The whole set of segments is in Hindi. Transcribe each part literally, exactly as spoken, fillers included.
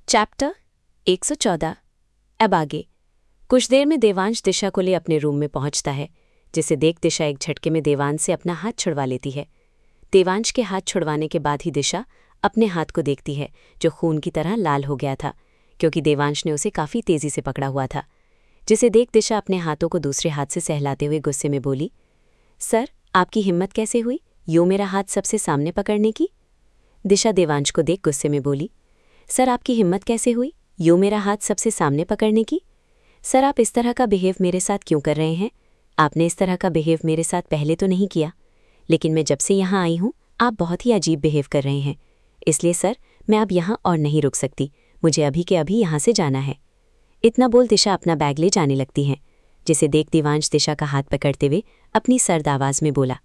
चैप्टर एक सौ चौदह। अब आगे। कुछ देर में देवांश दिशा को ले अपने रूम में पहुंचता है, जिसे देख दिशा एक झटके में देवांश से अपना हाथ छुड़वा लेती है। देवांश के हाथ छुड़वाने के बाद ही दिशा अपने हाथ को देखती है, जो खून की तरह लाल हो गया था, क्योंकि देवांश ने उसे काफ़ी तेज़ी से पकड़ा हुआ था। जिसे देख दिशा अपने हाथों को दूसरे हाथ से सहलाते हुए गुस्से में बोली, सर, आपकी हिम्मत कैसे हुई यूँ मेरा हाथ सबसे सामने पकड़ने की? दिशा देवांश को देख गुस्से में बोली, सर, आपकी हिम्मत कैसे हुई यूँ मेरा हाथ सबसे सामने पकड़ने की? सर, आप इस तरह का बिहेव मेरे साथ क्यों कर रहे हैं? आपने इस तरह का बिहेव मेरे साथ पहले तो नहीं किया, लेकिन मैं जब से यहाँ आई हूँ आप बहुत ही अजीब बिहेव कर रहे हैं। इसलिए सर, मैं अब यहाँ और नहीं रुक सकती, मुझे अभी के अभी यहाँ से जाना है। इतना बोल दिशा अपना बैग ले जाने लगती हैं, जिसे देख देवांश दिशा का हाथ पकड़ते हुए अपनी सर्द आवाज़ में बोला,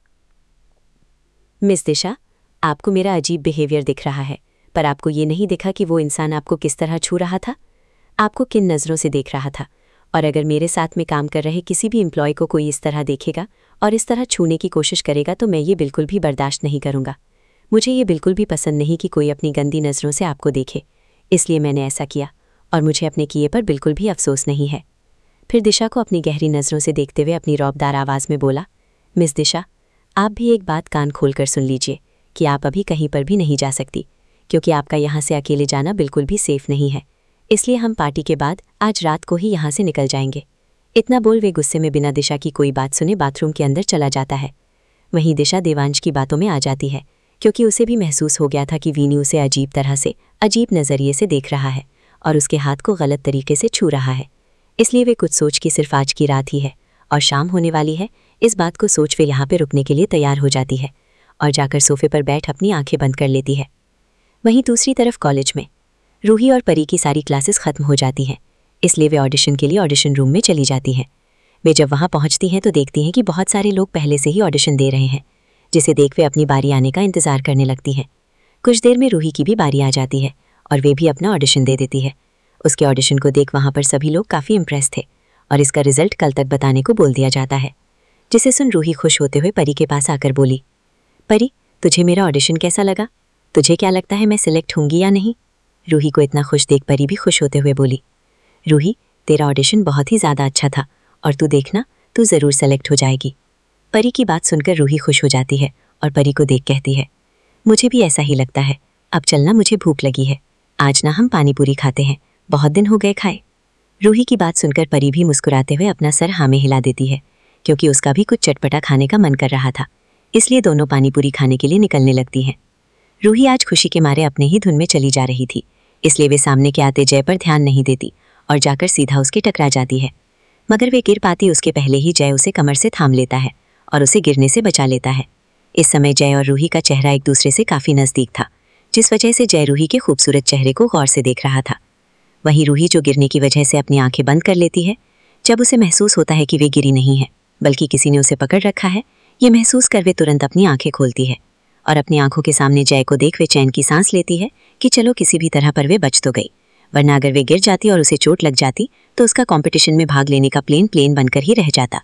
मिस दिशा, आपको मेरा अजीब बिहेवियर दिख रहा है, पर आपको ये नहीं दिखा कि वो इंसान आपको किस तरह छू रहा था, आपको किन नज़रों से देख रहा था। और अगर मेरे साथ में काम कर रहे किसी भी एम्प्लॉय को कोई इस तरह देखेगा और इस तरह छूने की कोशिश करेगा तो मैं ये बिल्कुल भी बर्दाश्त नहीं करूँगा। मुझे ये बिल्कुल भी पसंद नहीं कि कोई अपनी गंदी नज़रों से आपको देखे, इसलिए मैंने ऐसा किया और मुझे अपने किए पर बिल्कुल भी अफसोस नहीं है। फिर दिशा को अपनी गहरी नज़रों से देखते हुए अपनी रौबदार आवाज़ में बोला, मिस दिशा, आप भी एक बात कान खोल कर सुन लीजिए कि आप अभी कहीं पर भी नहीं जा सकती, क्योंकि आपका यहाँ से अकेले जाना बिल्कुल भी सेफ नहीं है। इसलिए हम पार्टी के बाद आज रात को ही यहाँ से निकल जाएंगे। इतना बोल वे गुस्से में बिना दिशा की कोई बात सुने बाथरूम के अंदर चला जाता है। वहीं दिशा देवांश की बातों में आ जाती है, क्योंकि उसे भी महसूस हो गया था कि वीनी उसे अजीब तरह से, अजीब नज़रिए से देख रहा है और उसके हाथ को गलत तरीके से छू रहा है। इसलिए वे कुछ सोच कि सिर्फ आज की रात ही है और शाम होने वाली है, इस बात को सोच वे यहाँ पर रुकने के लिए तैयार हो जाती है और जाकर सोफे पर बैठ अपनी आंखें बंद कर लेती है। वहीं दूसरी तरफ कॉलेज में रूही और परी की सारी क्लासेस ख़त्म हो जाती हैं, इसलिए वे ऑडिशन के लिए ऑडिशन रूम में चली जाती हैं। वे जब वहाँ पहुँचती हैं तो देखती हैं कि बहुत सारे लोग पहले से ही ऑडिशन दे रहे हैं, जिसे देख वे अपनी बारी आने का इंतज़ार करने लगती हैं। कुछ देर में रूही की भी बारी आ जाती है और वे भी अपना ऑडिशन दे देती है। उसके ऑडिशन को देख वहाँ पर सभी लोग काफ़ी इम्प्रेस थे और इसका रिजल्ट कल तक बताने को बोल दिया जाता है, जिसे सुन रूही खुश होते हुए परी के पास आकर बोली, परी, तुझे मेरा ऑडिशन कैसा लगा? तुझे क्या लगता है मैं सिलेक्ट होंगी या नहीं? रूही को इतना खुश देख परी भी खुश होते हुए बोली, रूही, तेरा ऑडिशन बहुत ही ज़्यादा अच्छा था और तू देखना, तू ज़रूर सेलेक्ट हो जाएगी। परी की बात सुनकर रूही खुश हो जाती है और परी को देख कहती है, मुझे भी ऐसा ही लगता है। अब चलना, मुझे भूख लगी है, आज ना हम पानी पूरी खाते हैं, बहुत दिन हो गए खाए। रूही की बात सुनकर परी भी मुस्कुराते हुए अपना सर हाँ में हिला देती है, क्योंकि उसका भी कुछ चटपटा खाने का मन कर रहा था। इसलिए दोनों पानी पूरी खाने के लिए निकलने लगती हैं। रूही आज खुशी के मारे अपने ही धुन में चली जा रही थी, इसलिए वे सामने के आते जय पर ध्यान नहीं देती और जाकर सीधा उसके टकरा जाती है। मगर वे गिर पाती उसके पहले ही जय उसे कमर से थाम लेता है और उसे गिरने से बचा लेता है। इस समय जय और रूही का चेहरा एक दूसरे से काफ़ी नज़दीक था, जिस वजह से जय रूही के खूबसूरत चेहरे को गौर से देख रहा था। वहीं रूही जो गिरने की वजह से अपनी आंखें बंद कर लेती है, जब उसे महसूस होता है कि वे गिरी नहीं है बल्कि किसी ने उसे पकड़ रखा है, ये महसूस कर वे तुरंत अपनी आंखें खोलती है और अपनी आंखों के सामने जय को देख वे चैन की सांस लेती है कि चलो किसी भी तरह पर वे बच तो गई, वरना अगर वे गिर जाती और उसे चोट लग जाती तो उसका कंपटीशन में भाग लेने का प्लेन प्लेन बनकर ही रह जाता।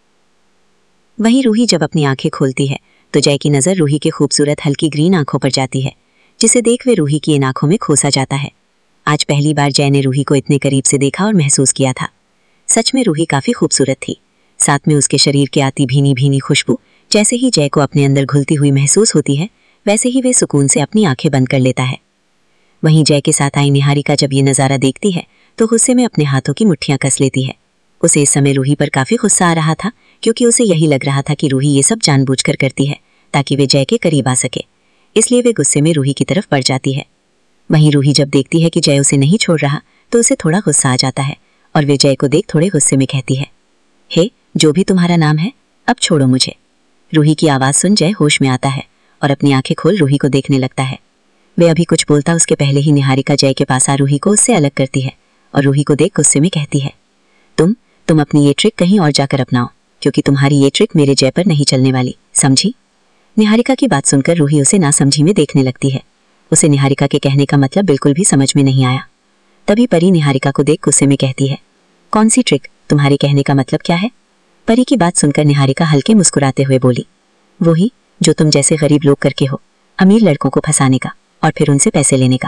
वहीं रूही जब अपनी आंखें खोलती है तो जय की नज़र रूही के खूबसूरत हल्की ग्रीन आंखों पर जाती है, जिसे देख वे रूही की इन आंखों में खोसा जाता है। आज पहली बार जय ने रूही को इतने करीब से देखा और महसूस किया था। सच में रूही काफ़ी खूबसूरत थी, साथ में उसके शरीर की आती भीनी भीनी खुशबू जैसे ही जय को अपने अंदर घुलती हुई महसूस होती है, वैसे ही वे सुकून से अपनी आंखें बंद कर लेता है। वहीं जय के साथ आई निहारिका जब ये नज़ारा देखती है तो गुस्से में अपने हाथों की मुट्ठियां कस लेती है। उसे इस समय रूही पर काफ़ी गुस्सा आ रहा था, क्योंकि उसे यही लग रहा था कि रूही ये सब जानबूझकर करती है ताकि वे जय के करीब आ सके, इसलिए वे गुस्से में रूही की तरफ बढ़ जाती है। वहीं रूही जब देखती है कि जय उसे नहीं छोड़ रहा तो उसे थोड़ा गुस्सा आ जाता है और वे जय को देख थोड़े गुस्से में कहती है, हे, जो भी तुम्हारा नाम है, अब छोड़ो मुझे। रूही की आवाज़ सुन जय होश में आता है और अपनी आंखें खोल रूही को देखने लगता है। वे अभी कुछ बोलता उसके पहले ही निहारिका जय के पास आ रूही को उससे अलग करती है और रूही को देख गुस्से में कहती है, तुम तुम अपनी ये ट्रिक कहीं और जाकर अपनाओ, क्योंकि तुम्हारी ये ट्रिक मेरे जय पर नहीं चलने वाली, समझी? निहारिका की बात सुनकर रूही उसे नासमझी में देखने लगती है। उसे निहारिका के कहने का मतलब बिल्कुल भी समझ में नहीं आया। तभी परी निहारिका को देख गुस्से में कहती है, कौन सी ट्रिक? तुम्हारे कहने का मतलब क्या है? परी की बात सुनकर निहारिका हल्के मुस्कुराते हुए बोली, वही जो तुम जैसे गरीब लोग करके हो, अमीर लड़कों को फंसाने का और फिर उनसे पैसे लेने का।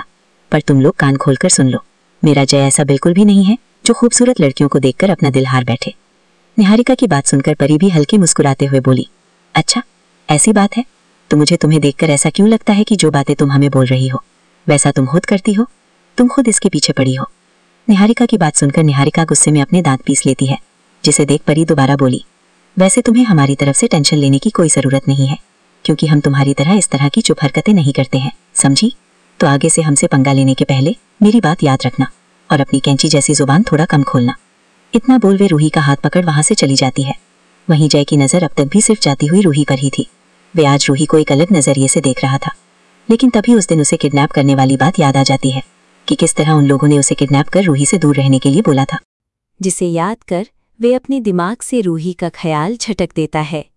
पर तुम लोग कान खोलकर सुन लो, मेरा जय ऐसा बिल्कुल भी नहीं है जो खूबसूरत लड़कियों को देखकर अपना दिल हार बैठे। निहारिका की बात सुनकर परी भी हल्के मुस्कुराते हुए बोली, अच्छा ऐसी बात है तो मुझे तुम्हें देखकर ऐसा क्यों लगता है कि जो बातें तुम हमें बोल रही हो वैसा तुम खुद करती हो, तुम खुद इसके पीछे पड़ी हो। निहारिका की बात सुनकर निहारिका गुस्से में अपने दांत पीस लेती है, जिसे देख परी दोबारा बोली, वैसे तुम्हें हमारी तरफ से टेंशन लेने की कोई ज़रूरत नहीं है, क्योंकि हम तुम्हारी तरह इस तरह की चुप हरकतें नहीं करते हैं, समझी? तो आगे से हमसे पंगा लेने के पहले मेरी बात याद रखना और अपनी कैंची जैसी जुबान थोड़ा कम खोलना। इतना बोल वे रूही का हाथ पकड़ वहां से चली जाती है। वहीं जय की नज़र अब तक भी सिर्फ जाती हुई रूही पर ही थी। वे आज रूही को एक अलग नज़रिए से देख रहा था, लेकिन तभी उस दिन उसे किडनैप करने वाली बात याद आ जाती है कि किस तरह उन लोगों ने उसे किडनैप कर रूही से दूर रहने के लिए बोला था, जिसे याद कर वे अपने दिमाग से रूही का ख्याल झटक देता है।